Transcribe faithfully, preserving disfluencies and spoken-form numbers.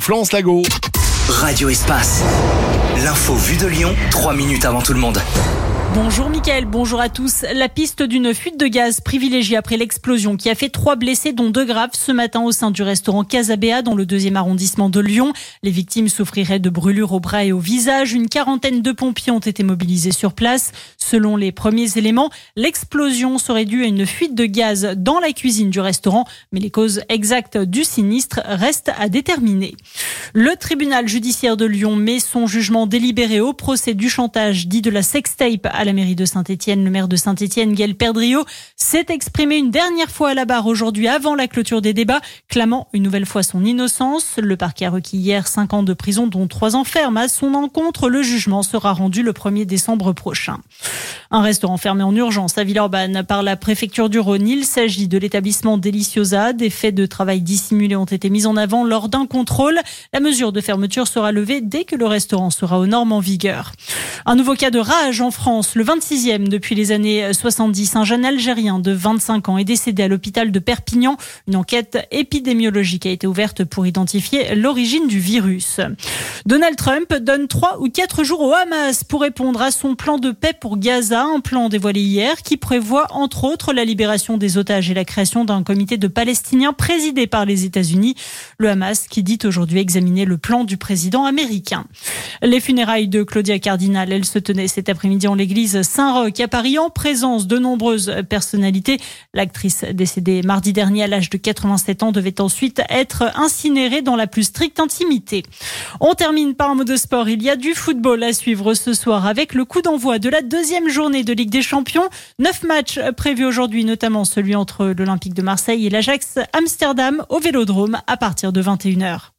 Florence Lago. Radio Espace. L'info vue de Lyon, trois minutes avant tout le monde. Bonjour Mickaël, bonjour à tous. La piste d'une fuite de gaz privilégiée après l'explosion qui a fait trois blessés dont deux graves ce matin au sein du restaurant Casabéa dans le deuxième arrondissement de Lyon. Les victimes souffriraient de brûlures au bras et au visage. Une quarantaine de pompiers ont été mobilisés sur place. Selon les premiers éléments, l'explosion serait due à une fuite de gaz dans la cuisine du restaurant, mais les causes exactes du sinistre restent à déterminer. Le tribunal judiciaire de Lyon met son jugement délibéré au procès du chantage dit de la sextape à la mairie de Saint-Étienne. Le maire de Saint-Étienne, Gaël Perdriau, s'est exprimé une dernière fois à la barre aujourd'hui avant la clôture des débats, clamant une nouvelle fois son innocence. Le parquet a requis hier cinq ans de prison, dont trois ans ferme à son encontre. Le jugement sera rendu le premier décembre prochain. Un restaurant fermé en urgence à Villeurbanne par la préfecture du Rhône. Il s'agit de l'établissement Deliciosa. Des faits de travail dissimulés ont été mis en avant lors d'un contrôle. La mesure de fermeture sera levée dès que le restaurant sera aux normes en vigueur. Un nouveau cas de rage en France, le vingt-sixième depuis les années soixante-dix. Un jeune Algérien de vingt-cinq ans est décédé à l'hôpital de Perpignan. Une enquête épidémiologique a été ouverte pour identifier l'origine du virus. Donald Trump donne trois ou quatre jours au Hamas pour répondre à son plan de paix pour Gaza, un plan dévoilé hier qui prévoit entre autres la libération des otages et la création d'un comité de Palestiniens présidé par les États-Unis. Le Hamas qui dit aujourd'hui examiner le plan du président américain. Les funérailles de Claudia Cardinal, elles se tenaient cet après-midi en l'église Saint-Roch à Paris en présence de nombreuses personnalités. L'actrice décédée mardi dernier à l'âge de quatre-vingt-sept ans devait ensuite être incinérée dans la plus stricte intimité. On termine par un mot de sport. Il y a du football à suivre ce soir avec le coup d'envoi de la deuxième journée de Ligue des Champions. Neuf matchs prévus aujourd'hui, notamment celui entre l'Olympique de Marseille et l'Ajax Amsterdam au Vélodrome à partir de vingt et une heures.